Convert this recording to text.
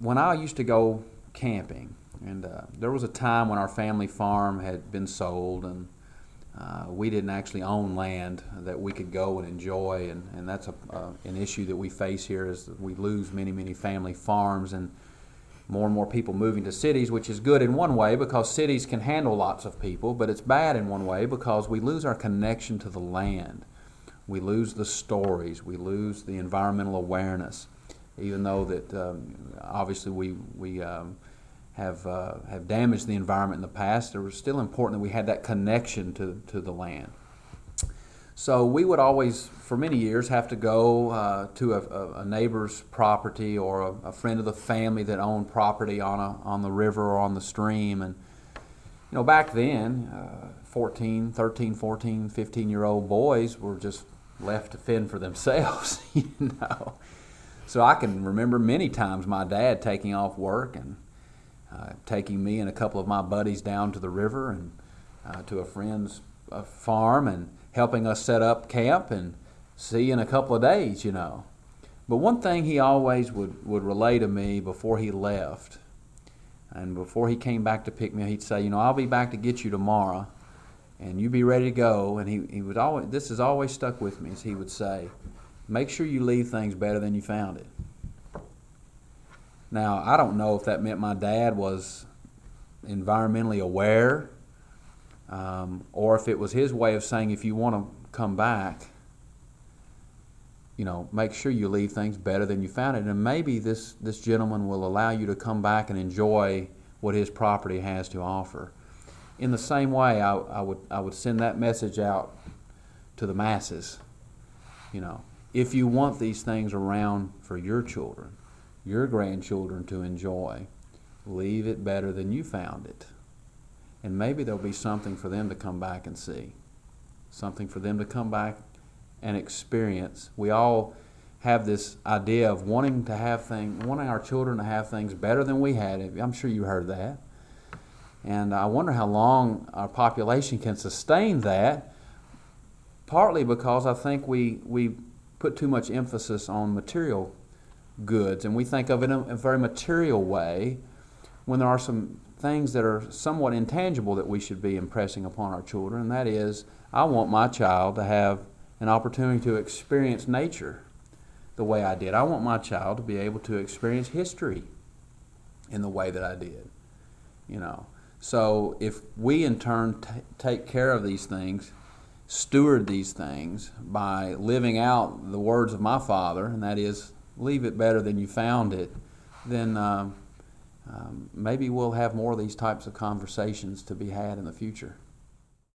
when I used to go camping, and there was a time when our family farm had been sold, and we didn't actually own land that we could go and enjoy, and that's an issue that we face here is that we lose many family farms, and more people moving to cities, which is good in one way because cities can handle lots of people, but it's bad in one way because we lose our connection to the land. We lose the stories. We lose the environmental awareness. Even though that obviously we have damaged the environment in the past, it was still important that we had that connection to the land. So we would always, for many years, have to go to a neighbor's property or a friend of the family that owned property on the river or on the stream. And back then, 13, 14, 15-year-old boys were just left to fend for themselves, So I can remember many times my dad taking off work and taking me and a couple of my buddies down to the river and to a friend's farm and helping us set up camp and see you in a couple of days, But one thing he always would relay to me before he left and before he came back to pick me up, he'd say, I'll be back to get you tomorrow and you be ready to go. And he would always, this has always stuck with me, as he would say, make sure you leave things better than you found it. Now, I don't know if that meant my dad was environmentally aware or if it was his way of saying if you want to come back, make sure you leave things better than you found it. And maybe this gentleman will allow you to come back and enjoy what his property has to offer. In the same way, I would send that message out to the masses. If you want these things around for your children, your grandchildren to enjoy, leave it better than you found it. And maybe there'll be something for them to come back and see, something for them to come back and experience. We all have this idea of wanting our children to have things better than we had. I'm sure you heard that. And I wonder how long our population can sustain that, partly because I think we put too much emphasis on material goods, and we think of it in a very material way when there are some things that are somewhat intangible that we should be impressing upon our children, and that is, I want my child to have an opportunity to experience nature the way I did. I want my child to be able to experience history in the way that I did. So if we in turn take care of these things, steward these things by living out the words of my father, and that is, leave it better than you found it, then maybe we'll have more of these types of conversations to be had in the future.